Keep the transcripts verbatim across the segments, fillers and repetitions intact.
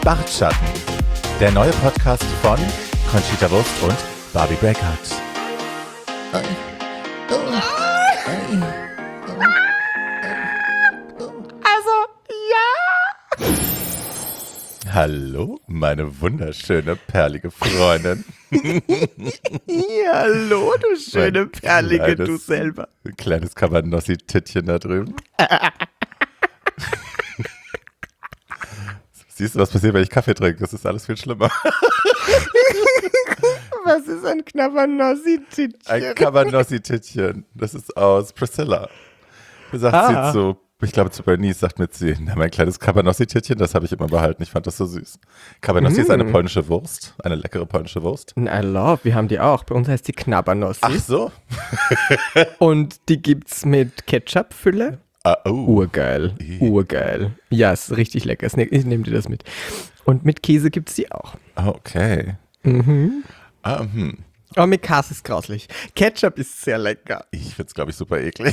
Bartschatten, der neue Podcast von Conchita Wurst und Barbie Breakout. Also, ja. Hallo, meine wunderschöne, perlige Freundin. Ja, hallo, du schöne, Mein perlige, kleines- du selber. Ein kleines Cabanossi-Tittchen da drüben. Siehst du, was passiert, wenn ich Kaffee trinke? Das ist alles viel schlimmer. Was ist ein Knabbernossi-Tittchen? Ein Cabanossi-Tittchen. Das ist aus Priscilla. Du sagst Ah. sie zu, ich glaube zu Bernice, sagt mit sie, na, mein kleines Cabanossi-Tittchen, das habe ich immer behalten. Ich fand das so süß. Cabanossi Mm. ist eine polnische Wurst, eine leckere polnische Wurst. I love, wir haben die auch. Bei uns heißt die Knabbernossi. Ach so. Und die gibt's mit Ketchup-Fülle. Ah, oh. Urgeil, Ih. urgeil. Ja, ist richtig lecker. Ich nehme dir das mit. Und mit Käse gibt's die auch. Okay. Mhm. Ah, hm. Aber mit Käse ist grauslich. Ketchup ist sehr lecker. Ich finde es, glaube ich, super eklig.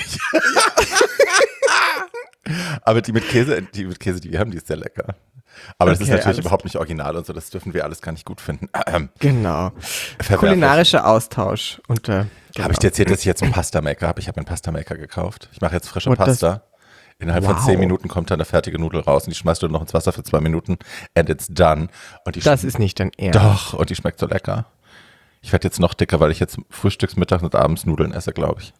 Aber die mit Käse, die mit Käse, die wir haben, die ist sehr lecker. Aber das ist Okay, natürlich alles- überhaupt nicht original und so, das dürfen wir alles gar nicht gut finden. Ähm, Genau. verwerflich. Kulinarischer Austausch. Unter, genau. Habe ich dir erzählt, dass ich jetzt einen Pasta-Maker habe? Ich habe einen Pasta-Maker gekauft. Ich mache jetzt frische Und das- Pasta. Innerhalb von Wow. zehn Minuten kommt dann eine fertige Nudel raus und die schmeißt du noch ins Wasser für zwei Minuten and it's done. Und die Das ist nicht dein Ernst. Doch, und die schmeckt so lecker. Ich werde jetzt noch dicker, weil ich jetzt frühstücks, mittags und abends Nudeln esse, glaube ich.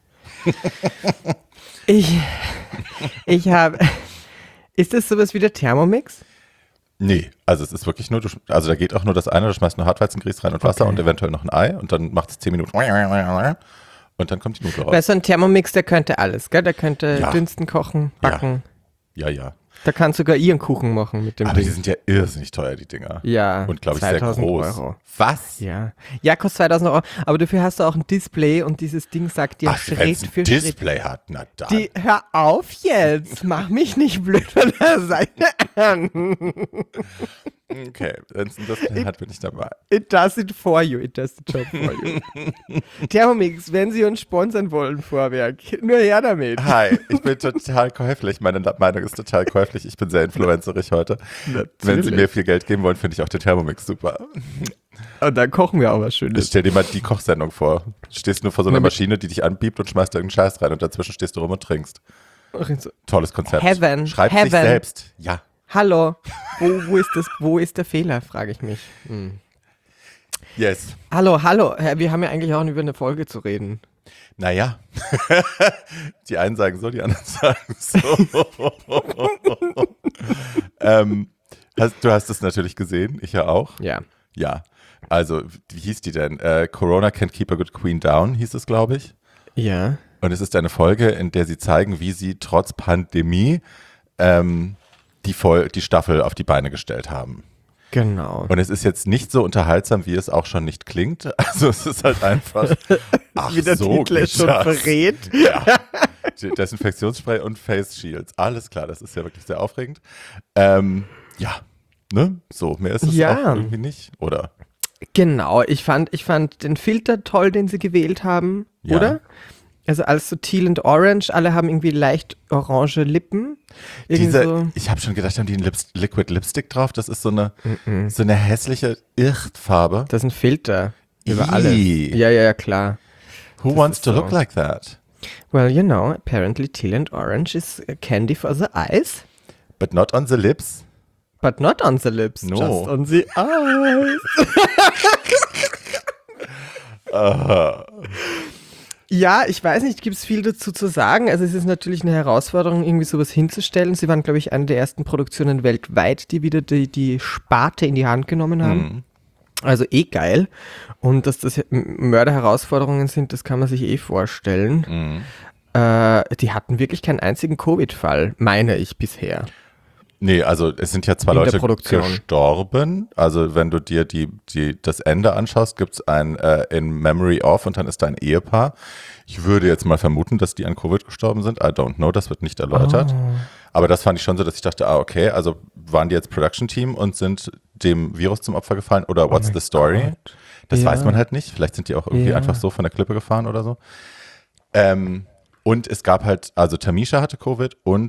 Ich, ich habe, ist das sowas wie der Thermomix? Nee, also es ist wirklich nur, du, sch- also da geht auch nur das eine, du schmeißt nur Hartweizengrieß rein und Wasser Okay. und eventuell noch ein Ei und dann macht es zehn Minuten und dann kommt die Nudel raus. Weil so ein Thermomix, der könnte alles, gell? Der könnte Ja. dünsten, kochen, Ja. backen. Ja, ja. Da kannst sogar ihren Kuchen machen mit dem Aber die Ding. sind ja irrsinnig teuer, die Dinger. Ja, Und glaube ich sehr zweitausend groß. Euro. Was? Ja. Ja, kostet zweitausend Euro. Aber dafür hast du auch ein Display und dieses Ding sagt dir Ach, wenn Schritt es ein für Schritt. Display hat, na dann. Die, hör auf jetzt! Mach mich nicht blöd von der Seite an. Okay, wenn es ein Display hat, bin ich dabei. It does it for you. It does the job for you. Thermomix, wenn Sie uns sponsern wollen, Vorwerk, nur her damit. Hi, ich bin total käuflich. Meine Meinung ist total käuflich. Ich bin sehr influencerig heute. Wenn Sie mir viel Geld geben wollen, finde ich auch den Thermomix super. Und dann kochen wir auch was Schönes. Stell dir mal die Kochsendung vor. Du stehst nur vor so einer Mit- Maschine, die dich anbiebt und schmeißt da irgendeinen Scheiß rein und dazwischen stehst du rum und trinkst. Tolles Konzept. Heaven, Schreibt sich Heaven. selbst. Ja. Hallo, wo, wo, ist das, wo ist der Fehler, frage ich mich. Hm. Yes. Hallo, hallo, Hä, wir haben ja eigentlich auch über eine Folge zu reden. Naja. Die einen sagen so, die anderen sagen so. ähm, hast, du hast es natürlich gesehen, ich ja auch. Ja. Ja. Also, wie hieß die denn? Äh, Corona Can't Keep a Good Queen Down, hieß es, glaube ich. Ja. Und es ist eine Folge, in der sie zeigen, wie sie trotz Pandemie ähm, die, Vol- die Staffel auf die Beine gestellt haben. Genau. Und es ist jetzt nicht so unterhaltsam, wie es auch schon nicht klingt. Also es ist halt einfach, ach Wie der so Titel es geht schon das. verrät. Ja. Desinfektionsspray und Face Shields. Alles klar, das ist ja wirklich sehr aufregend. Ähm, ja, ne? So, mehr ist es Ja. auch irgendwie nicht, oder? Genau, ich fand, ich fand den Filter toll, den sie gewählt haben, Ja. oder? Also alles so teal und orange, alle haben irgendwie leicht orange Lippen. Irgendwie Diese, so. ich habe schon gedacht, haben die einen Lips Liquid Lipstick drauf? Das ist so eine, so eine hässliche Irrtfarbe. Das ist ein Filter über Ih. alles. Ja, ja, ja, klar. Who das wants ist to so. look like that? Well, you know, apparently teal and orange is a candy for the eyes, But not on the lips. but not on the lips, No. just on the eyes. Ja, ich weiß nicht, gibt es viel dazu zu sagen. Also es ist natürlich eine Herausforderung, irgendwie sowas hinzustellen. Sie waren, glaube ich, eine der ersten Produktionen weltweit, die wieder die, die Sparte in die Hand genommen haben. Mhm. Also eh geil. Und dass das M- Mörderherausforderungen sind, das kann man sich eh vorstellen. Mhm. Äh, die hatten wirklich keinen einzigen Covid-Fall, meine ich bisher. Nee, also es sind ja zwei In der Leute Produktion. gestorben. Also wenn du dir die, die, das Ende anschaust, gibt es ein äh, In Memory of und dann ist da ein Ehepaar. Ich würde jetzt mal vermuten, dass die an Covid gestorben sind. I don't know, das wird nicht erläutert. Aber das fand ich schon so, dass ich dachte, ah, okay, also waren die jetzt Production-Team und sind dem Virus zum Opfer gefallen oder what's the story? Gott. Das Ja. weiß man halt nicht. Vielleicht sind die auch irgendwie Ja. einfach so von der Klippe gefahren oder so. Ähm, und es gab halt, also Tamisha hatte Covid und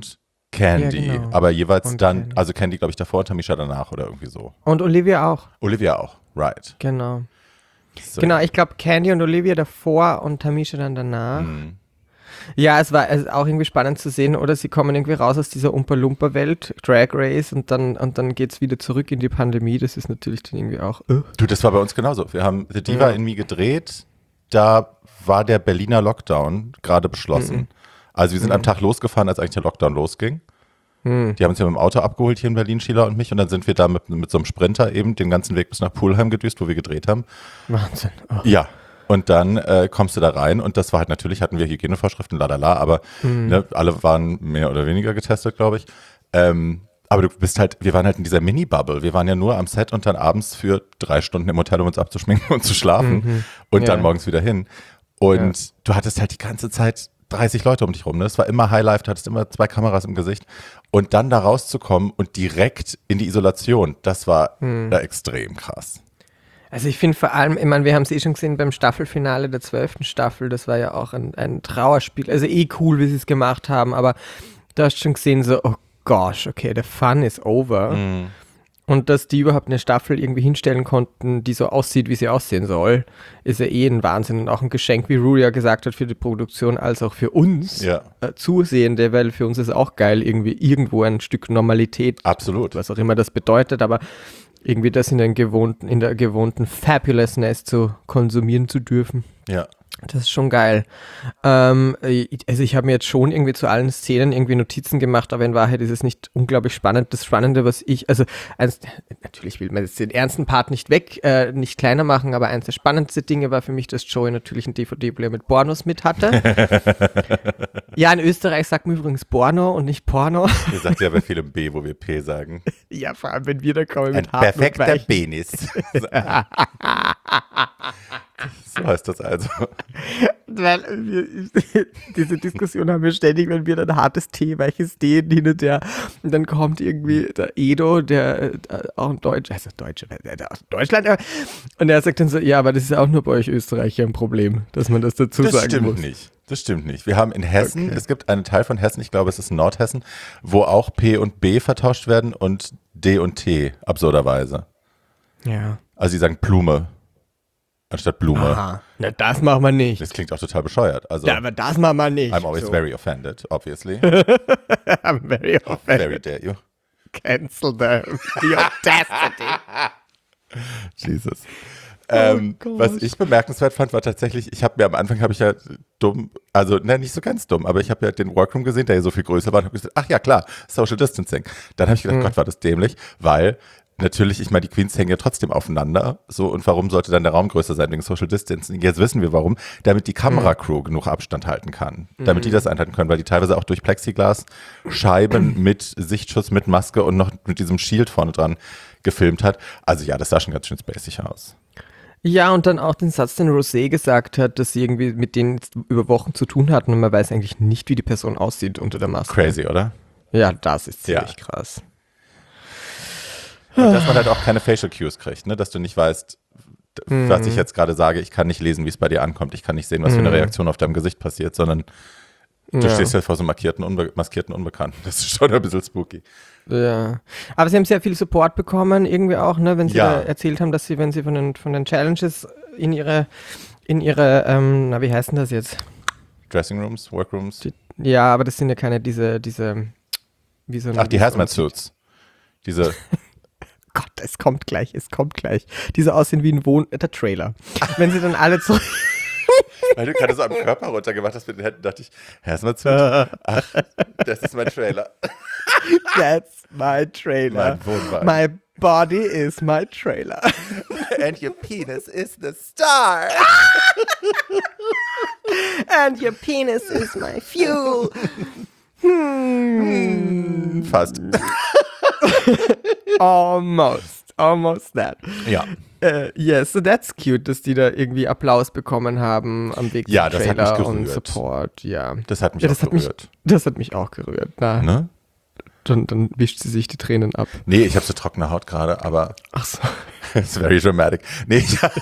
Candy. Ja, genau. Aber jeweils Und dann, Candy. also Candy, glaube ich, davor und Tamisha danach oder irgendwie so. Und Olivia auch. Olivia auch, right. Genau. So. Genau, ich glaube Candy und Olivia davor und Tamisha dann danach. Mhm. Ja, es war es ist auch irgendwie spannend zu sehen, oder sie kommen irgendwie raus aus dieser Umpa-Lumpa-Welt, Drag Race, und dann, und dann geht es wieder zurück in die Pandemie. Das ist natürlich dann irgendwie auch. Uh. Du, das war bei uns genauso. Wir haben The Diva Ja. in Me gedreht, da war der Berliner Lockdown gerade beschlossen. Mhm. Also wir sind am Tag losgefahren, als eigentlich der Lockdown losging. Mhm. Die haben uns ja mit dem Auto abgeholt hier in Berlin, Sheila und mich, und dann sind wir da mit, mit so einem Sprinter eben den ganzen Weg bis nach Pulheim gedüst, wo wir gedreht haben. Wahnsinn. Oh. Ja. Und dann äh, kommst du da rein und das war halt natürlich, hatten wir Hygienevorschriften, lalala, aber Mhm. ne, alle waren mehr oder weniger getestet, glaube ich. Ähm, aber du bist halt, wir waren halt in dieser Mini-Bubble. Wir waren ja nur am Set und dann abends für drei Stunden im Hotel, um uns abzuschminken und zu schlafen Mhm. und Ja. dann morgens wieder hin. Und du hattest halt die ganze Zeit dreißig Leute um dich rum. Ne? Es war immer Highlife, du hattest immer zwei Kameras im Gesicht. Und dann da rauszukommen und direkt in die Isolation, das war Mhm. da extrem krass. Also ich finde vor allem, ich meine, wir haben es eh schon gesehen beim Staffelfinale der zwölften Staffel, das war ja auch ein, ein Trauerspiel, also eh cool, wie sie es gemacht haben, aber du hast schon gesehen so, oh gosh, okay, der Fun is over. Mhm. Und dass die überhaupt eine Staffel irgendwie hinstellen konnten, die so aussieht, wie sie aussehen soll, ist ja eh ein Wahnsinn und auch ein Geschenk, wie Rue ja gesagt hat, für die Produktion als auch für uns Ja. äh, Zusehende, weil für uns ist auch geil, irgendwie irgendwo ein Stück Normalität, Absolut. was auch immer das bedeutet, aber irgendwie das in, den gewohnten, in der gewohnten Fabulousness zu konsumieren zu dürfen. Ja. Das ist schon geil. Ähm, also ich habe mir jetzt schon irgendwie zu allen Szenen irgendwie Notizen gemacht, aber in Wahrheit ist es nicht unglaublich spannend. Das Spannende, was ich, also eins, natürlich will man jetzt den ernsten Part nicht weg, äh, nicht kleiner machen, aber eins der spannendsten Dinge war für mich, dass Joey natürlich einen D V D-Player mit Pornos mit hatte. Ja, in Österreich sagt man übrigens Porno und nicht Porno. Ihr sagt ja bei vielem B, wo wir P sagen. Ja, vor allem, wenn wir da kommen Ein mit harten und perfekter weichen. Penis. So heißt das also. Weil wir, diese Diskussion haben wir ständig, wenn wir dann hartes T, weiches D hin und her. Und dann kommt irgendwie der Edo, der äh, auch ein Deutscher, also Deutscher, der aus Deutschland, äh, und er sagt dann so, ja, aber das ist auch nur bei euch Österreicher ein Problem, dass man das dazu Das sagen stimmt muss. nicht. Das stimmt nicht. Wir haben in Hessen, Okay. es gibt einen Teil von Hessen, ich glaube, es ist Nordhessen, wo auch P und B vertauscht werden und D und T, absurderweise. Ja. Also sie sagen Blume anstatt Blume. Aha. Na, das machen wir nicht. Das klingt auch total bescheuert. Also, Ja, aber das machen wir nicht. I'm always so. very offended, obviously. I'm very offended. Very dare you. Cancel the, the audacity. Jesus. Ähm, Gott. was ich bemerkenswert fand, war tatsächlich, ich habe mir am Anfang, habe ich ja dumm, also ne, nicht so ganz dumm, aber ich habe ja den Workroom gesehen, der ja so viel größer war und habe gesagt, ach ja klar, Social Distancing. Dann habe ich gedacht, Mhm. Gott, war das dämlich, weil natürlich, ich meine, die Queens hängen ja trotzdem aufeinander, so, und warum sollte dann der Raum größer sein wegen Social Distancing? Jetzt wissen wir warum, damit die Kameracrew genug Abstand halten kann, damit die das einhalten können, weil die teilweise auch durch Plexiglas Scheiben mit Sichtschutz, mit Maske und noch mit diesem Shield vorne dran gefilmt hat. Also ja, das sah schon ganz schön spacig aus. Ja, und dann auch den Satz, den Rosé gesagt hat, dass sie irgendwie mit denen jetzt über Wochen zu tun hatten und man weiß eigentlich nicht, wie die Person aussieht unter der Maske. Crazy, oder? Ja, das ist Ja. ziemlich krass. Und dass man halt auch keine Facial Cues kriegt, ne? Dass du nicht weißt, d- Mhm. was ich jetzt gerade sage, ich kann nicht lesen, wie es bei dir ankommt. Ich kann nicht sehen, was für eine Mhm. Reaktion auf deinem Gesicht passiert, sondern du Ja. stehst halt vor so einem markierten, unbe maskierten Unbekannten. Das ist schon ein bisschen spooky. Ja. Aber sie haben sehr viel Support bekommen, irgendwie auch, ne, wenn sie Ja. da erzählt haben, dass sie, wenn sie von den, von den Challenges in ihre, in ihre, ähm, na, wie heißt denn das jetzt? Dressing Rooms, Workrooms. Die, ja, aber das sind ja keine, diese, diese, wie so Ach, die wie so Hazmat aussieht. Suits. Diese, Gott, es kommt gleich, es kommt gleich. Diese aussehen wie ein Wohn, äh, der Trailer. Wenn sie dann alle zurück, weil du gerade so am Körper runtergemacht hast mit den Händen, dachte ich, Hazmat Suit. Ach, das ist mein Trailer. that's my trailer. Mein Wohnwagen. My body is my trailer. And your penis is the star. And your penis is my fuel. Hmm. Fast. Almost. Almost that. Ja. Uh, yes, so that's cute, dass die da irgendwie Applaus bekommen haben am Weg Ja, zum das hat Trailer mich und gerührt. Support, ja. Das hat mich Ja, auch das hat mich, gerührt. das hat mich auch gerührt. Na, Ne? dann, dann wischt sie sich die Tränen ab. Nee, ich habe so trockene Haut gerade, aber Ach so. it's very dramatic. Nee, ich, ich hab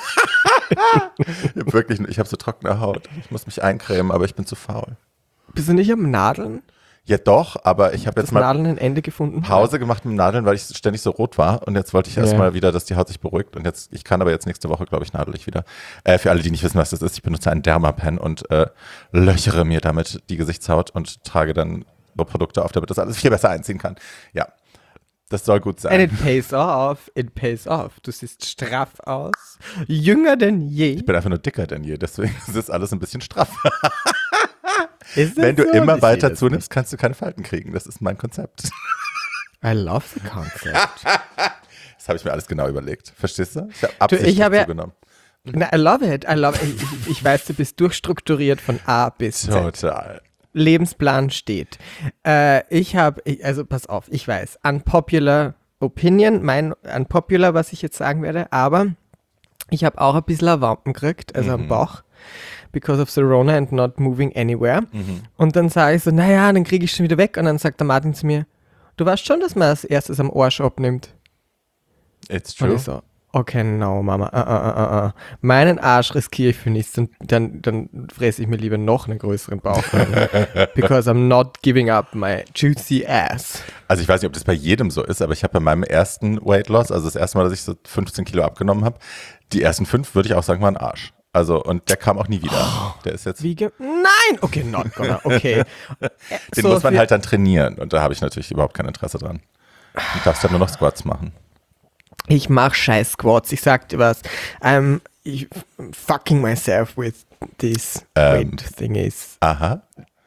wirklich, ich habe so trockene Haut. Ich muss mich eincremen, aber ich bin zu faul. Bist du nicht am Nadeln? Ja doch, aber ich habe jetzt Das mal Nadeln ein Ende gefunden? Pause gemacht mit dem Nadeln, weil ich ständig so rot war und jetzt wollte ich erstmal Ja. wieder, dass die Haut sich beruhigt und jetzt, ich kann aber jetzt nächste Woche, glaube ich, nadel ich wieder. Äh, für alle, die nicht wissen, was das ist, ich benutze einen Dermapen und äh, löchere mir damit die Gesichtshaut und trage dann so Produkte auf, damit das alles viel besser einziehen kann. Ja, das soll gut And sein. it pays off, it pays off. Du siehst straff aus, jünger denn je. Ich bin einfach nur dicker denn je, deswegen ist das alles ein bisschen straff. Ist das Wenn du so? immer Ich weiter seh das zunimmst, kannst du keine Falten kriegen. Das ist mein Konzept. nicht. I love the concept. Das habe ich mir alles genau überlegt. Verstehst du? Ich habe ich absichtlich hab ja- zugenommen. Na, I love it, I love it. Ich, ich weiß, du bist durchstrukturiert von A bis Z. Total. Lebensplan steht. Äh, ich habe, also pass auf, ich weiß, unpopular opinion, mein unpopular, was ich jetzt sagen werde, aber ich habe auch ein bisschen ein Wampen gekriegt, also am Bauch, because of the Rona and not moving anywhere. Und dann sage ich so, naja, dann kriege ich schon wieder weg. Und dann sagt der Martin zu mir, du weißt schon, dass man als erstes am Arsch abnimmt. It's Und true. ich so, okay, no, Mama, uh, uh, uh, uh. meinen Arsch riskiere ich für nichts und dann, dann fresse ich mir lieber noch einen größeren Bauch rein. Because I'm not giving up my juicy ass. Also ich weiß nicht, ob das bei jedem so ist, aber ich habe bei meinem ersten Weight Loss, also das erste Mal, dass ich so fünfzehn Kilo abgenommen habe, die ersten fünf, würde ich auch sagen, waren Arsch. Also, und der kam auch nie wieder. Der ist jetzt, Wie ge- Nein! Okay, not gonna, okay. den So muss man für- halt dann trainieren und da habe ich natürlich überhaupt kein Interesse dran. Du darfst dann nur noch Squats machen. Ich mach scheiß Squats, ich sag dir was. I'm fucking myself with this Ähm. weight thingies. Aha.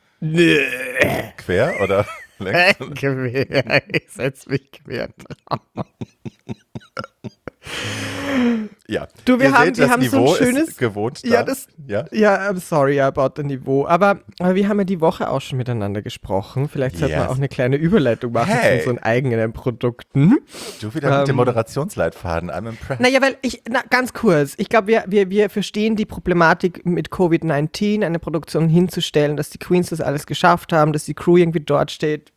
Quer oder längs? Quer, ich setz mich quer drauf. Ja. Du, wir Ihr haben- seht, wir das haben so ein Niveau schönes- ist gewohnt da. Ja, das- ja? Ja, I'm sorry about the Niveau. Aber, aber wir haben ja die Woche auch schon miteinander gesprochen. Vielleicht sollte man Yes. auch eine kleine Überleitung machen Hey. zu unseren eigenen Produkten. Du wieder mit dem Ähm. Moderationsleitfaden. I'm impressed. Naja, weil ich, na, ganz kurz, ich glaube, wir, wir, wir verstehen die Problematik mit Covid neunzehn, eine Produktion hinzustellen, dass die Queens das alles geschafft haben, dass die Crew irgendwie dort steht.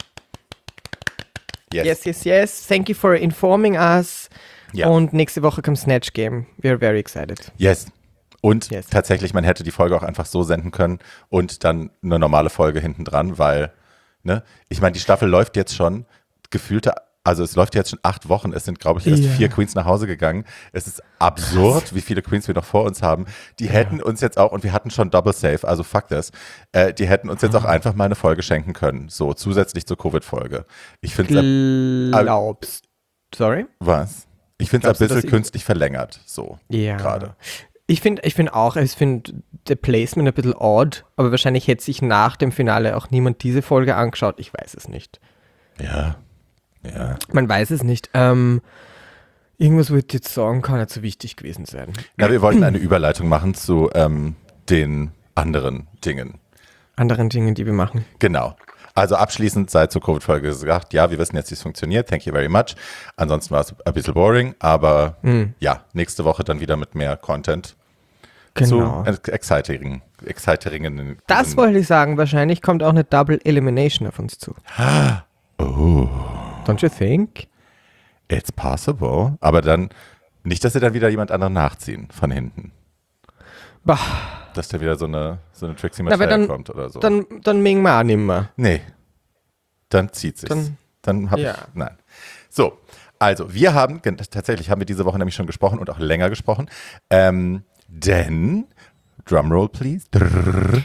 Yes. Yes, yes, yes. Thank you for informing us. Ja. Und nächste Woche kommt Snatch Game. We are very excited. Yes. Und Yes. tatsächlich, man hätte die Folge auch einfach so senden können und dann eine normale Folge hinten dran, weil, ne, ich meine, die Staffel läuft jetzt schon gefühlte, also es läuft jetzt schon acht Wochen, es sind, glaube ich, erst Ja. vier Queens nach Hause gegangen. Es ist absurd, wie viele Queens wir noch vor uns haben. Die hätten uns jetzt auch, und wir hatten schon Double Save, also fuck das, äh, die hätten uns jetzt auch einfach mal eine Folge schenken können, so zusätzlich zur Covid-Folge. Ich finde es, Glaubst. Sorry? was? Ich finde es Glaubst du, ein bisschen dass ich- künstlich verlängert, so Ja. gerade. Ich finde ich find auch, ich finde der Placement ein bisschen odd, aber wahrscheinlich hätte sich nach dem Finale auch niemand diese Folge angeschaut. Ich weiß es nicht. Ja, ja. Man weiß es nicht. Ähm, irgendwas würde ich jetzt sagen, kann nicht so wichtig gewesen sein. Na, wir wollten eine Überleitung machen zu ähm, den anderen Dingen. Anderen Dingen, die wir machen. Genau. Also abschließend sei zur Covid-Folge gesagt, ja, wir wissen jetzt, wie es funktioniert. Thank you very much. Ansonsten war es ein bisschen boring, aber Mhm. ja, nächste Woche dann wieder mit mehr Content Genau. zu ex- exciting, exciting. Das wollte ich sagen. Wahrscheinlich kommt auch eine Double Elimination auf uns zu. Oh, Don't you think? it's possible. Aber dann nicht, dass sie dann wieder jemand anderen nachziehen von hinten. Bah, Dass da wieder so eine, so eine Trixie Na, aber Mattel dann- kommt oder so. dann, dann mengen wir auch nicht mehr. Nee. Dann zieht sich's. Dann- Dann, habe ja. ich. Nein. So, also wir haben, gen- tatsächlich haben wir diese Woche nämlich schon gesprochen und auch länger gesprochen. Ähm, denn, Drumroll please. Drrrr.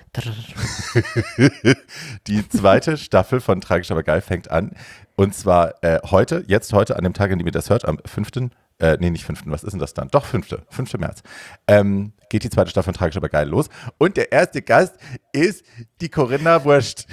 Die zweite Staffel von Tragisch aber geil fängt an. Und zwar äh, heute, jetzt heute, an dem Tag, an dem ihr das hört, am fünften Äh, nee, nicht fünften was ist denn das dann? Doch, fünften fünften März. Ähm, geht die zweite Staffel von Tragisch aber geil los. Und der erste Gast ist die Corinna Wurscht.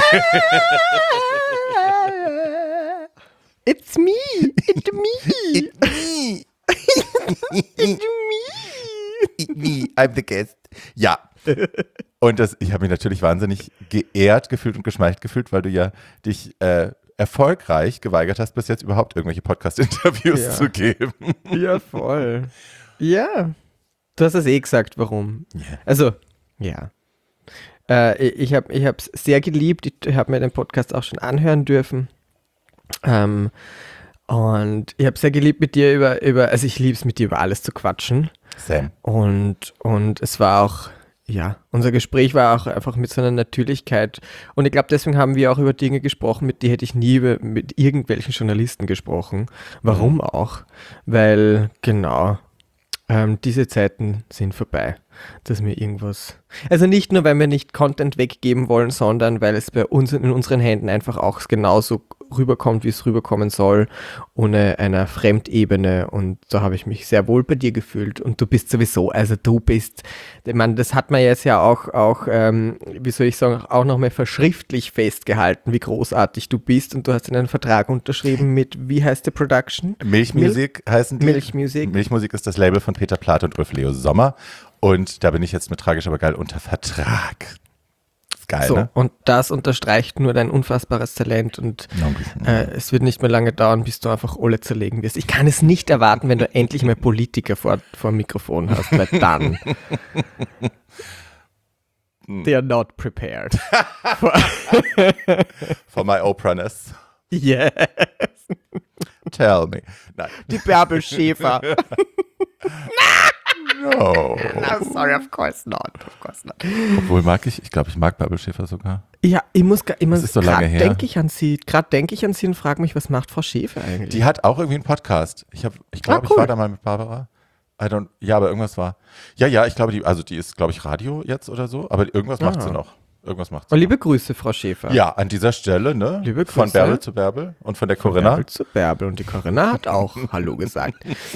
It's me! It's me! me. It's me! It's me. I'm the guest. Ja. Und das, ich habe mich natürlich wahnsinnig geehrt gefühlt und geschmeichelt gefühlt, weil du ja dich äh, erfolgreich geweigert hast, bis jetzt überhaupt irgendwelche Podcast-Interviews Ja. zu geben. Ja, voll. Ja. Du hast es eh gesagt, warum. Yeah. Also, ja. Äh, ich habe ich es sehr geliebt. Ich habe mir den Podcast auch schon anhören dürfen. Ähm, und ich habe sehr geliebt mit dir über, über also ich liebe es mit dir über alles zu quatschen. Sam. Und, und es war auch ja, unser Gespräch war auch einfach mit so einer Natürlichkeit. Und ich glaube, deswegen haben wir auch über Dinge gesprochen, mit die hätte ich nie über, mit irgendwelchen Journalisten gesprochen. Warum mhm. auch? Weil, genau, ähm, diese Zeiten sind vorbei, dass wir irgendwas... Also nicht nur, weil wir nicht Content weggeben wollen, sondern weil es bei uns in unseren Händen einfach auch genauso rüberkommt, wie es rüberkommen soll, ohne einer Fremdebene. Und da habe ich mich sehr wohl bei dir gefühlt. Und du bist sowieso, also du bist, ich meine, das hat man jetzt ja auch, auch ähm, wie soll ich sagen, auch nochmal verschriftlich festgehalten, wie großartig du bist. Und du hast in einen Vertrag unterschrieben mit, wie heißt der Production? Milchmusik Mil- heißen die. Milchmusik. Milchmusik ist das Label von Peter Plath und Ulf Leo Sommer. Und da bin ich jetzt mit Tragisch aber geil unter Vertrag. Geil, so, ne? Und das unterstreicht nur dein unfassbares Talent und äh, es wird nicht mehr lange dauern, bis du einfach alle zerlegen wirst. Ich kann es nicht erwarten, wenn du endlich mal Politiker vor, vor dem Mikrofon hast, weil dann they are not prepared. for, for my Oprah-ness. Yes. Tell me. Nein. Die Bärbel Schäfer. No. No, sorry, of course not. Of course not. Obwohl mag ich, ich glaube, ich mag Bärbel Schäfer sogar. Ja, ich muss immer, das ist so lange her. denke ich an sie, gerade denke ich an sie und frage mich, was macht Frau Schäfer eigentlich? Die hat auch irgendwie einen Podcast. Ich habe, ich glaube, ah, cool. ich war da mal mit Barbara. I don't, ja, aber irgendwas war. Ja, ja, ich glaube, die, also die ist, glaube ich, Radio jetzt oder so, aber irgendwas macht Aha. sie noch. Irgendwas macht sie. Und liebe Grüße, Frau Schäfer. Ja, an dieser Stelle, ne? Liebe Grüße. Von Bärbel zu Bärbel und von der Von Corinna. Bärbel zu Bärbel. Und die Corinna hat auch Hallo gesagt.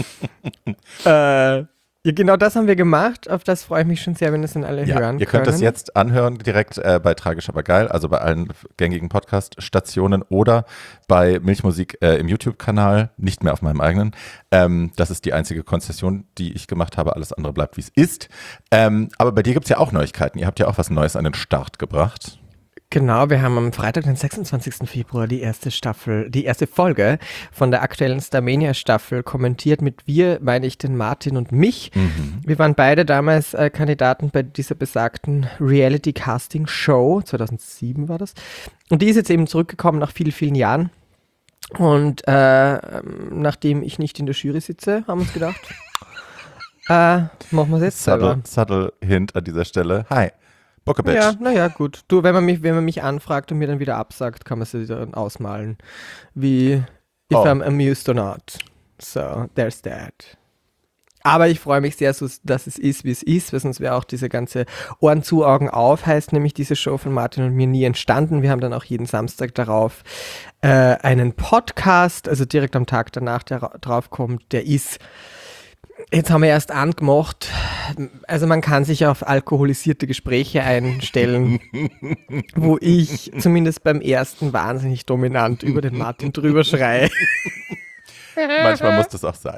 äh, ja, genau das haben wir gemacht. Auf das freue ich mich schon sehr, wenn das dann alle Ja, hören ihr könnt können. das jetzt anhören, direkt äh, bei Tragisch aber geil, also bei allen gängigen Podcast-Stationen oder bei Milchmusik äh, im YouTube-Kanal, nicht mehr auf meinem eigenen. Ähm, das ist die einzige Konzession, die ich gemacht habe. Alles andere bleibt, wie es ist. Ähm, aber bei dir gibt es ja auch Neuigkeiten. Ihr habt ja auch was Neues an den Start gebracht. Genau, wir haben am Freitag, den sechsundzwanzigsten Februar, die erste Staffel, die erste Folge von der aktuellen Starmania-Staffel kommentiert. Mit wir meine ich den Martin und mich. Mhm. Wir waren beide damals äh, Kandidaten bei dieser besagten Reality-Casting-Show. zweitausendsieben war das. Und die ist jetzt eben zurückgekommen nach vielen, vielen Jahren. Und äh, nachdem ich nicht in der Jury sitze, haben wir uns gedacht, äh, machen wir es jetzt selber. Subtle, subtle Hint an dieser Stelle. Hi. Book a bitch. Ja, naja, gut. Du, wenn man mich, wenn man mich anfragt und mir dann wieder absagt, kann man sich dann ausmalen, wie if oh. I'm amused or not. So, there's that. Aber ich freue mich sehr, so, dass es ist, wie es ist, weil sonst wäre auch diese ganze Ohren zu, Augen auf, heißt nämlich diese Show von Martin und mir nie entstanden. Wir haben dann auch jeden Samstag darauf äh, einen Podcast, also direkt am Tag danach, der ra- drauf kommt, der ist... Jetzt haben wir erst angemacht, also man kann sich auf alkoholisierte Gespräche einstellen, wo ich zumindest beim ersten wahnsinnig dominant über den Martin drüber schreie. Manchmal muss das auch sein.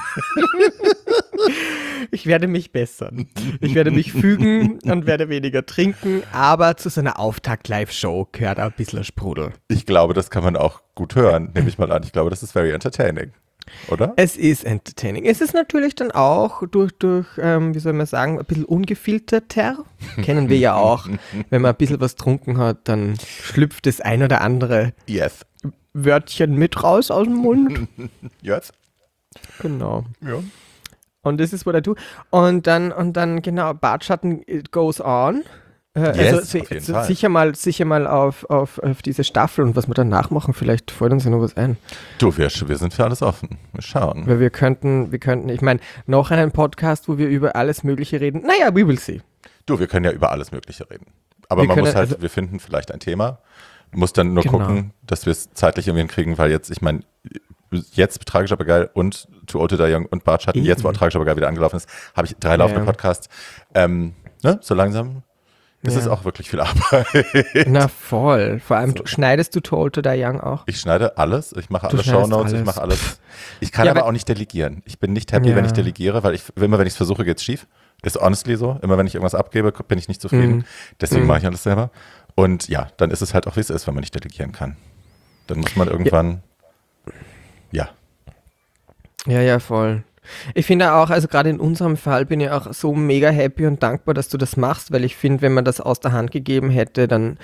Ich werde mich bessern. Ich werde mich fügen und werde weniger trinken, aber zu so einer Auftakt-Live-Show gehört auch ein bisschen Sprudel. Ich glaube, das kann man auch gut hören, nehme ich mal an. Ich glaube, das ist very entertaining. Oder? Es ist entertaining. Es ist natürlich dann auch durch, durch ähm, wie soll man sagen, ein bisschen ungefilterter. Kennen wir ja auch. Wenn man ein bisschen was getrunken hat, dann schlüpft das ein oder andere yes. Wörtchen mit raus aus dem Mund. Yes. Genau. Ja. Und das ist, what I do. Und dann, und dann genau, Bartschatten, it goes on. Äh, yes, also auf jeden so, Fall. sicher mal, sicher mal auf, auf, auf diese Staffel und was wir danach machen, vielleicht fällt uns ja noch was ein. Du, wir, wir sind für alles offen. Wir schauen. Weil wir könnten, wir könnten, ich meine, noch einen Podcast, wo wir über alles Mögliche reden. Naja, we will see. Du, wir können ja über alles Mögliche reden. Aber wir man können, muss halt, also, wir finden vielleicht ein Thema, muss dann nur genau. gucken, dass wir es zeitlich irgendwie hinkriegen, weil jetzt, ich meine, jetzt Tragisch aber geil und Too Old to Die Young und Bartschatten, jetzt, wo Tragisch aber geil wieder angelaufen ist, habe ich drei laufende ja. Podcasts. Ähm, ne, so langsam ist ja. es auch wirklich viel Arbeit. Na voll. Vor allem So. schneidest du Too Old to Die Young auch? Ich schneide alles, ich mache Du alle schneidest Shownotes, ich alles. mache alles. Ich kann Ja, aber aber- auch nicht delegieren. Ich bin nicht happy, Ja. wenn ich delegiere, weil ich immer, wenn ich es versuche, geht es schief. Ist honestly so. Immer wenn ich irgendwas abgebe, bin ich nicht zufrieden. Mhm. Deswegen Mhm. mache ich alles selber. Und ja, dann ist es halt auch, wie es ist, wenn man nicht delegieren kann. Dann muss man irgendwann, ja. Ja, ja, voll. Ich finde auch, also gerade in unserem Fall bin ich auch so mega happy und dankbar, dass du das machst, weil ich finde, wenn man das aus der Hand gegeben hätte, dann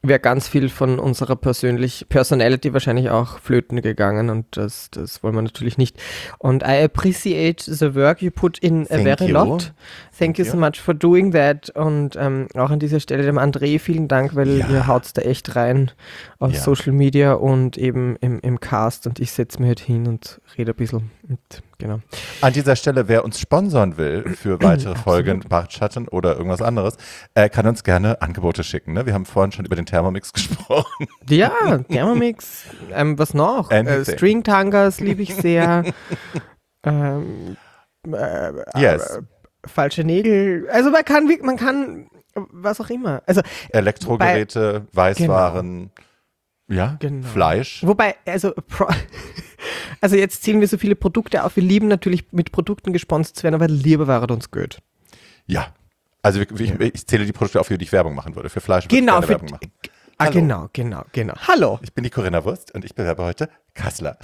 wäre ganz viel von unserer persönlich Personality wahrscheinlich auch flöten gegangen und das, das wollen wir natürlich nicht. Und I appreciate the work you put in a Thank very you. lot. Thank, Thank you you. so much for doing that und ähm, auch an dieser Stelle dem André vielen Dank, weil Ja. ihr haut da echt rein auf Ja. Social Media und eben im, im Cast und ich setze mich halt hin und rede ein bisschen und genau. An dieser Stelle, wer uns sponsern will für weitere Folgen Bartschatten oder irgendwas anderes, äh, kann uns gerne Angebote schicken. Ne? Wir haben vorhin schon über den Thermomix gesprochen. Ja, Thermomix, ähm, was noch? Äh, Anything. String-Tangas liebe ich sehr. ähm, äh, Yes. äh, falsche Nägel. Also man kann, wie- man kann was auch immer. Also Elektrogeräte, Weißwaren, ja, Genau. Fleisch. wobei, also Pro also jetzt zählen wir so viele Produkte auf. Wir lieben natürlich mit Produkten gesponsert zu werden, aber lieber wäre uns gut. Ja. Also ich, ich, ich zähle die Produkte auf, für die ich Werbung machen würde. Für Fleisch würde Genau, ich für, gerne Werbung machen. ah, Hallo. genau, genau, genau. Hallo. Ich bin die Corinna Wurst und ich bewerbe heute Kassler.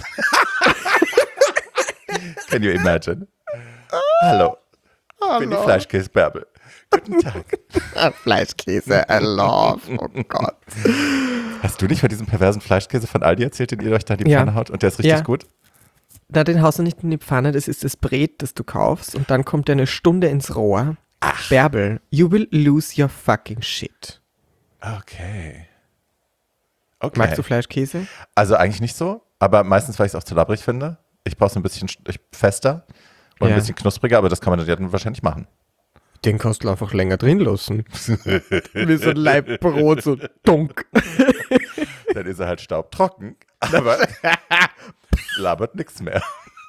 Can you imagine? Hallo. Ich bin die Fleischkäse-Bärbel. Guten Tag. Fleischkäse, I love. Oh Gott. Hast du nicht von diesem perversen Fleischkäse von Aldi erzählt, den ihr euch da in die Ja. Pfanne haut? Und der ist richtig Ja. gut? Na, den haust du nicht in die Pfanne, das ist das Brät, das du kaufst und dann kommt der eine Stunde ins Rohr. Ach. Bärbel, you will lose your fucking shit. Okay. Okay. Magst du Fleischkäse? Also eigentlich nicht so, aber meistens, weil ich es auch zu labbrig finde. Ich brauche es ein bisschen st- fester und Ja. ein bisschen knuspriger, aber das kann man dann wahrscheinlich machen. Den kannst du einfach länger drin lassen. Wie so ein Laib Brot, so dunk. Dann ist er halt staubtrocken, aber labbert nichts mehr.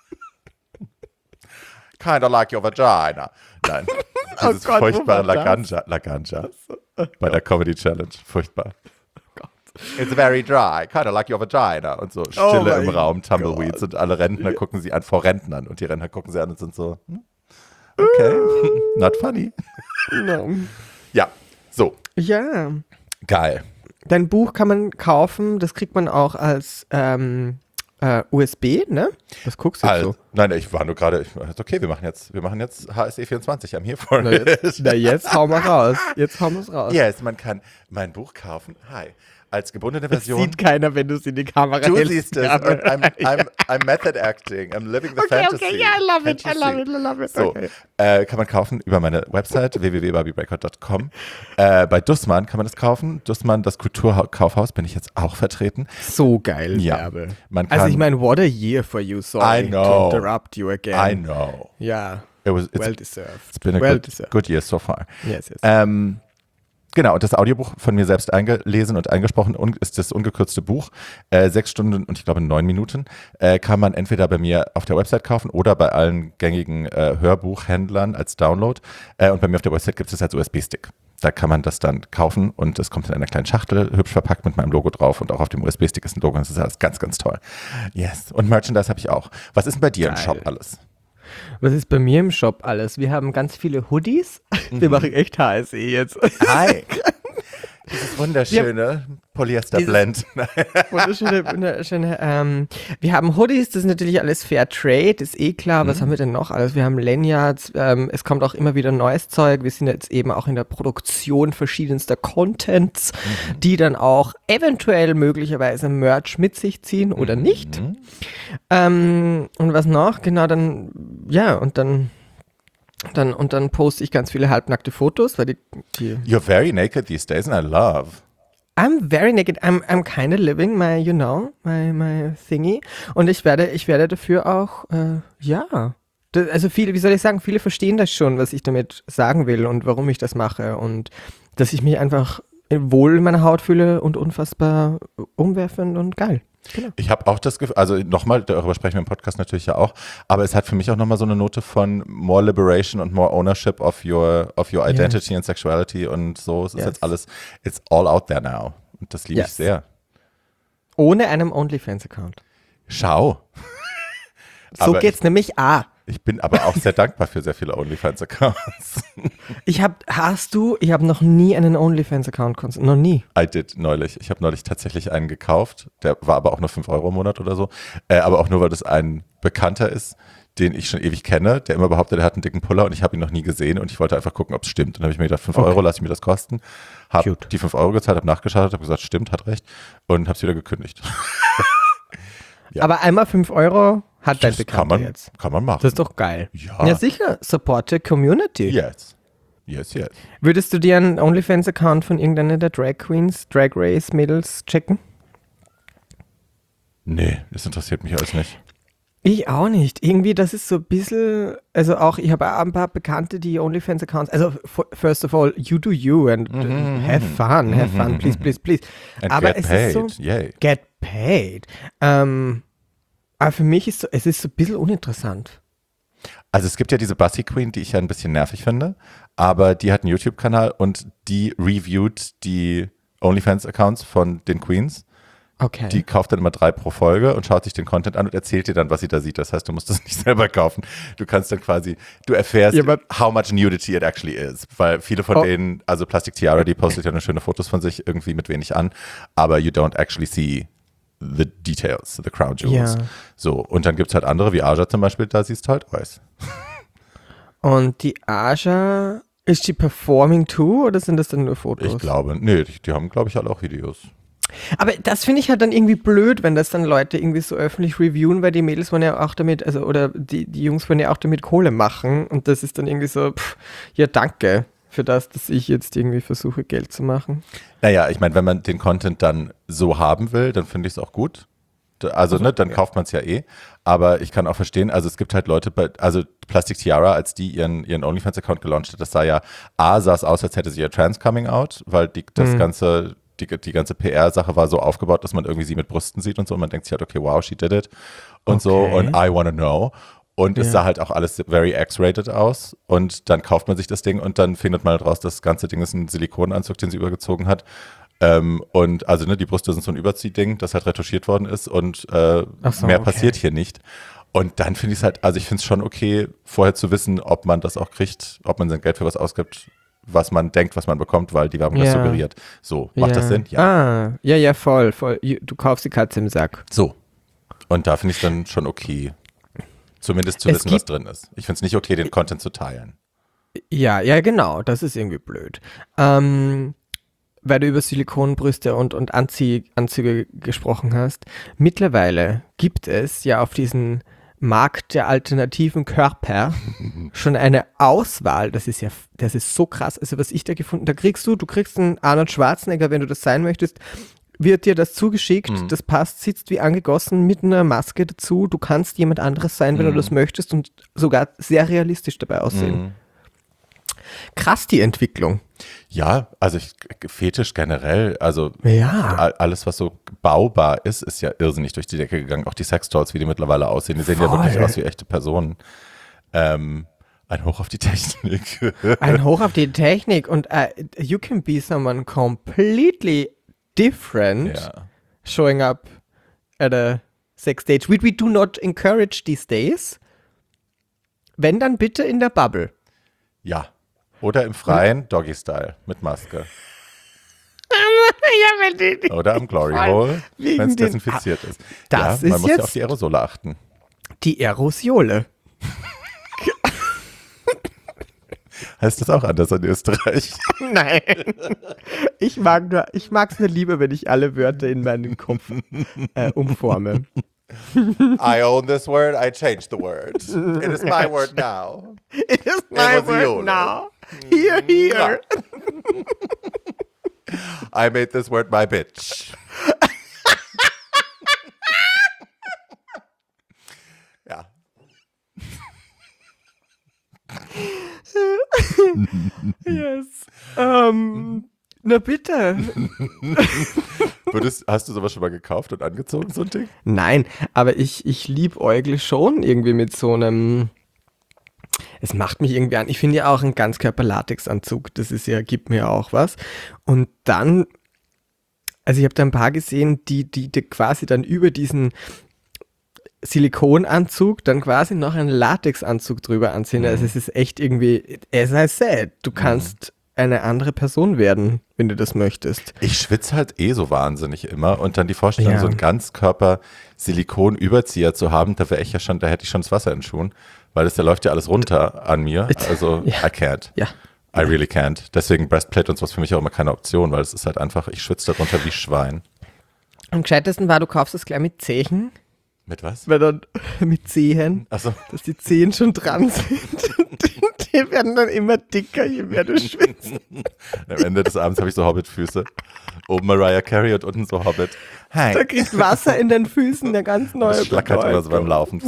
Kinda like your vagina. Nein, dieses Oh Gott, wo furchtbare war das? Laganja, Laganja bei der Comedy Challenge. Furchtbar. It's very dry, kinda like your vagina. Und so Stille Oh im mein Raum, Tumbleweeds und alle Rentner gucken sie an, vor Rentnern. Und die Rentner gucken sie an und sind so, hm, okay, not funny. No. Ja, so, Ja. geil. Dein Buch kann man kaufen, das kriegt man auch als ähm, äh, U S B, ne? Was guckst du jetzt Also, so? nein, ich war nur gerade, ich- okay, wir machen jetzt, wir machen jetzt H S E vierundzwanzig, I'm here for Na it. jetzt, na jetzt hauen wir raus. Jetzt hauen wir es raus. Yes, man kann mein Buch kaufen, hi, als gebundene Das Version. sieht keiner, wenn du es in die Kamera Du hältst. siehst es Ja. und I'm, I'm, I'm method acting, I'm living the Okay, fantasy. okay, yeah, I love it, I Fantasy. love it, I love it. So, Okay. äh, kann man kaufen über meine Website w w w punkt barbie breakout punkt com. Äh, bei Dussmann kann man das kaufen. Dussmann, das Kulturkaufhaus, bin ich jetzt auch vertreten. So geil, Ja. Bärbel. Man Also kann- ich meine, what a year for you, sorry I know. to interrupt you again. I know. Ja, It was, it's, well deserved. it's been a well good, deserved. good year so far. Yes, yes. Ähm, genau, und das Audiobuch von mir selbst eingelesen und eingesprochen un- ist das ungekürzte Buch. Äh, sechs Stunden und ich glaube neun Minuten. Äh, kann man entweder bei mir auf der Website kaufen oder bei allen gängigen äh, Hörbuchhändlern als Download. Äh, und bei mir auf der Website gibt es als U S B-Stick. Da kann man das dann kaufen und es kommt in einer kleinen Schachtel, hübsch verpackt mit meinem Logo drauf und auch auf dem U S B-Stick ist ein Logo und das ist alles ganz, ganz toll. Yes. Und Merchandise habe ich auch. Was ist denn bei dir im Geil. Shop alles? Was ist bei mir im Shop alles? Wir haben ganz viele Hoodies. Wir machen echt H S E jetzt. Hi. Dieses wunderschöne Polyester-Blend. Wunderschöne, wunderschöne. Ähm, wir haben Hoodies, das ist natürlich alles Fair Trade, ist eh klar. Was haben wir denn noch alles? Wir haben Lanyards, ähm, es kommt auch immer wieder neues Zeug. Wir sind jetzt eben auch in der Produktion verschiedenster Contents, die dann auch eventuell möglicherweise Merch mit sich ziehen oder nicht. Ähm, und was noch? Genau, dann, ja, und dann. Dann, und dann poste ich ganz viele halbnackte Fotos, weil die, die You're very naked these days and I love. I'm very naked. I'm, I'm kind of living my, you know, my, my thingy. Und ich werde, ich werde dafür auch, äh, ja. Das, also viele, wie soll ich sagen, viele verstehen das schon, was ich damit sagen will und warum ich das mache. Und dass ich mich einfach wohl in meiner Haut fühle und unfassbar umwerfend und geil. Genau. Ich habe auch das Gefühl, also nochmal, darüber sprechen wir im Podcast natürlich ja auch, aber es hat für mich auch nochmal so eine Note von more liberation und more ownership of your, of your identity and sexuality und so. Es ist Yes. jetzt alles, it's all out there now. Und das liebe ich Yes. sehr. Ohne einem OnlyFans-Account. Schau. So Aber geht's nämlich A. Ich bin aber auch sehr dankbar für sehr viele OnlyFans-Accounts. Ich hab, hast du, ich habe noch nie einen OnlyFans-Account, kons- noch nie. I did neulich. Ich habe neulich tatsächlich einen gekauft. Der war aber auch nur fünf Euro im Monat oder so. Äh, aber auch nur, weil das ein Bekannter ist, den ich schon ewig kenne, der immer behauptet, er hat einen dicken Puller und ich habe ihn noch nie gesehen und ich wollte einfach gucken, ob es stimmt. Und dann habe ich mir gedacht, fünf Okay. Euro, lasse ich mir das kosten. Habe Cute. die fünf Euro gezahlt, habe nachgeschaut, habe gesagt, stimmt, hat recht und habe es wieder gekündigt. Ja. Aber einmal fünf Euro hat dein Das kann Bekannter man, jetzt. kann man machen. Das ist doch geil. Ja. Ja, sicher. Support the Community. Yes. Yes, yes. Würdest du dir einen OnlyFans-Account von irgendeiner der Drag Queens, Drag Race Mädels checken? Nee, das interessiert mich alles nicht. Ich auch nicht. Irgendwie, das ist so ein bisschen, also auch, ich habe auch ein paar Bekannte, die OnlyFans-Accounts, also f- first of all, you do you and uh, have fun, have fun, please, please, please. And Aber get es paid, ist so, yay. get paid. Ähm, aber für mich ist so, es ist so ein bisschen uninteressant. Also es gibt ja diese Bussy Queen, die ich ja ein bisschen nervig finde, aber die hat einen YouTube-Kanal und die reviewt die OnlyFans-Accounts von den Queens. Okay. Die kauft dann immer drei pro Folge und schaut sich den Content an und erzählt dir dann, was sie da sieht. Das heißt, du musst das nicht selber kaufen. Du kannst dann quasi, du erfährst, Ja, aber- how much nudity it actually is. Weil viele von Oh. denen, also Plastic Tiara, die postet ja nur schöne Fotos von sich, irgendwie mit wenig an, aber you don't actually see the details, the crown jewels. Ja. So, und dann gibt es halt andere, wie Aja zum Beispiel, da siehst du halt weiß. Und die Aja, ist die performing too oder sind das dann nur Fotos? Ich glaube, nee, die, die haben, glaube ich, alle auch Videos. Aber das finde ich halt dann irgendwie blöd, wenn das dann Leute irgendwie so öffentlich reviewen, weil die Mädels wollen ja auch damit, also oder die, die Jungs wollen ja auch damit Kohle machen und das ist dann irgendwie so, pff, ja danke für das, dass ich jetzt irgendwie versuche Geld zu machen. Naja, ich meine, wenn man den Content dann so haben will, dann finde ich es auch gut. Da- Also, ne, dann ja. kauft man es ja eh. Aber ich kann auch verstehen, also es gibt halt Leute, bei, also Plastic Tiara, als die ihren, ihren OnlyFans-Account gelauncht hat, das sah ja, A, sah es aus, als hätte sie ihr Trans-Coming-out, weil die, das Mhm. ganze, die, die ganze P R-Sache war so aufgebaut, dass man irgendwie sie mit Brüsten sieht und so und man denkt sich halt, okay, wow, she did it und so Okay. und I wanna know. Und es Ja. sah halt auch alles very X-rated aus und dann kauft man sich das Ding und dann findet man halt raus, das ganze Ding ist ein Silikonanzug, den sie übergezogen hat. Ähm, und also ne, die Brüste sind so ein Überziehding, das halt retuschiert worden ist und äh, Ach so, mehr okay. passiert hier nicht. Und dann finde ich es halt, also ich finde es schon okay, vorher zu wissen, ob man das auch kriegt, ob man sein Geld für was ausgibt, was man denkt, was man bekommt, weil die Werbung das Ja. suggeriert. So, macht ja. das Sinn? Ja. Ah, ja, ja, voll, voll. Du kaufst die Katze im Sack. So. Und da finde ich es dann schon okay, zumindest zu Es wissen, was gibt- drin ist. Ich finde es nicht okay, den Content zu teilen. Ja, ja, genau, das ist irgendwie blöd. Ähm, weil du über Silikonbrüste und, und Anzie Anzüge gesprochen hast. Mittlerweile gibt es ja auf diesen Markt der alternativen Körper schon eine Auswahl. Das ist ja, das ist so krass. Also was ich da gefunden, da kriegst du, du kriegst einen Arnold Schwarzenegger, wenn du das sein möchtest, wird dir das zugeschickt, Mhm. das passt, sitzt wie angegossen mit einer Maske dazu. Du kannst jemand anderes sein, wenn Mhm. du das möchtest und sogar sehr realistisch dabei aussehen. Mhm. Krass, die Entwicklung. Ja, also ich, Fetisch generell, also Ja. a- alles, was so baubar ist, ist ja irrsinnig durch die Decke gegangen. Auch die Sextoys, wie die mittlerweile aussehen, die sehen ja wirklich Voll. aus wie echte Personen. Ähm, ein Hoch auf die Technik. Ein Hoch auf die Technik und uh, you can be someone completely different ja. showing up at a sex stage. We, we do not encourage these days. Wenn, dann bitte in der Bubble. ja. Oder im Freien, Doggy-Style, mit Maske. Ja, wenn die, Oder am Glory Voll. Hole, Wegen wenn es den- desinfiziert ist. das ja, man ist muss ja jetzt- auf die Aerosole achten. die Aerosiole. Heißt das auch anders in Österreich? Nein. Ich mag nur, ich mag es nur lieber, wenn ich alle Wörter in meinen Kopf äh, umforme. I own this word, I changed the word. It is my word now. It is my Aerosiole. word now. Here, here. I made this word my bitch. ja. Yes. Ähm, na bitte. Würdest, hast du sowas schon mal gekauft und angezogen, so ein Ding? Nein, aber ich, ich liebäugle schon irgendwie mit so einem. Es macht mich irgendwie an. Ich finde ja auch ein Ganzkörper-Latex-Anzug, das ist ja, gibt mir auch was. Und dann, also ich habe da ein paar gesehen, die, die, die quasi dann über diesen Silikonanzug dann quasi noch einen Latexanzug drüber anziehen. Also es ist echt irgendwie, as I said, du kannst eine andere Person werden, wenn du das möchtest. Ich schwitze halt eh so wahnsinnig immer und dann die Vorstellung, Ja. so einen Ganzkörper-Silikon-Überzieher zu haben, da wäre ich ja schon, da hätte ich schon das Wasser in den Schuhen, weil das, da läuft ja alles runter an mir. Also, Ja. I can't. Ja. I really can't. Deswegen Breastplate und sowas für mich auch immer keine Option, weil es ist halt einfach, ich schwitze darunter wie Schwein. Am gescheitesten war, du kaufst es gleich mit Zehen, Mit was? weil dann mit Zehen, Achso. dass die Zehen schon dran sind. Die, die werden dann immer dicker, je mehr du schwitzt. Am Ende des Abends habe ich so Hobbit-Füße. Oben Mariah Carey und unten so Hobbit. Hi. Da kriegst Wasser in den Füßen, eine ganz neue Das schlackert immer so beim Laufen.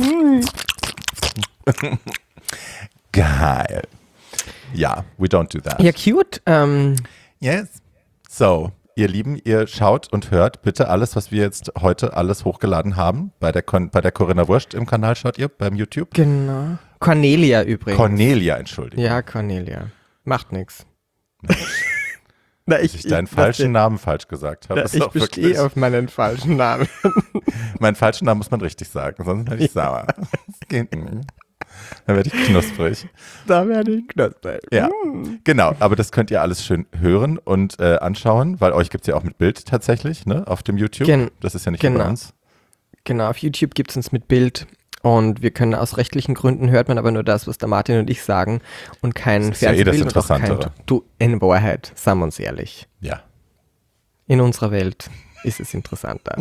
Geil. Ja, we don't do that. Ja, cute. Ähm, Yes. So, ihr Lieben, ihr schaut und hört bitte alles, was wir jetzt heute alles hochgeladen haben. Bei der, Con- bei der Corinna Wurst im Kanal schaut ihr, beim YouTube. genau. Cornelia übrigens. Cornelia, Entschuldigung. Ja, Cornelia. Macht nix. Na, Dass ich deinen falschen Namen falsch gesagt habe. Ja, ist ich auch bestehe wirklich- auf meinen falschen Namen. Meinen falschen Namen muss man richtig sagen, sonst werde ich sauer. Das geht nicht. Dann werde ich knusprig. Da werde ich knusprig. Ja, genau. Aber das könnt ihr alles schön hören und äh, anschauen, weil euch gibt es ja auch mit Bild tatsächlich, ne, auf dem YouTube. Gen- das ist ja nicht wie bei genau. uns. Genau, auf YouTube gibt es uns mit Bild und wir können aus rechtlichen Gründen, hört man aber nur das, was der Martin und ich sagen und kein Das ist ja eh das Fernsehbild und auch kein, Interessantere. du, in Wahrheit, sagen wir uns ehrlich, Ja. in unserer Welt ist es interessanter.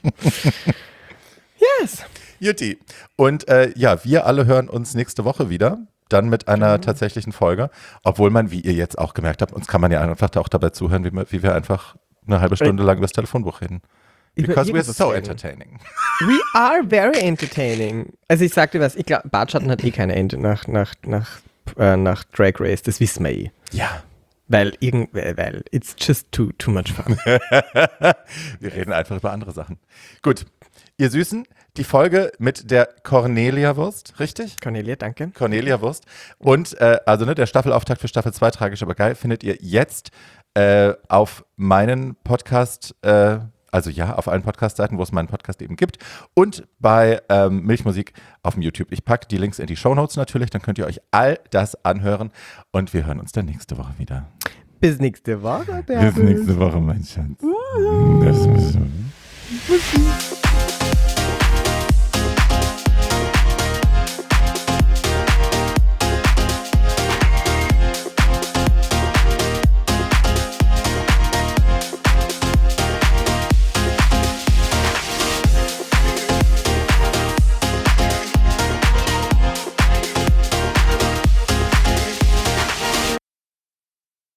Yes. Jutti. Und äh, ja, wir alle hören uns nächste Woche wieder. Dann mit einer tatsächlichen Folge. Obwohl man, wie ihr jetzt auch gemerkt habt, uns kann man ja einfach da auch dabei zuhören, wie, wir- wie wir einfach eine halbe Stunde lang über das Telefonbuch reden. Über Because we're irgendwas so reden. entertaining. We are very entertaining. Also ich sagte was, ich glaube, Bartschatten hat eh keine Ende nach, nach, nach, äh, nach Drag Race, das wissen wir eh. Ja. Weil, irgend, weil weil it's just too, too much fun. Wir reden einfach über andere Sachen. Gut. Ihr Süßen, die Folge mit der Cornelia-Wurst, richtig? Cornelia, danke. Cornelia-Wurst. Und äh, also ne, der Staffelauftakt für Staffel zwei, tragisch aber geil, findet ihr jetzt äh, auf meinen Podcast, äh, also ja, auf allen Podcast-Seiten, wo es meinen Podcast eben gibt. Und bei ähm, Milchmusik auf dem YouTube. Ich packe die Links in die Shownotes natürlich, dann könnt ihr euch all das anhören. Und wir hören uns dann nächste Woche wieder. Bis nächste Woche, Bis nächste Woche, mein Schatz. Das müssen wir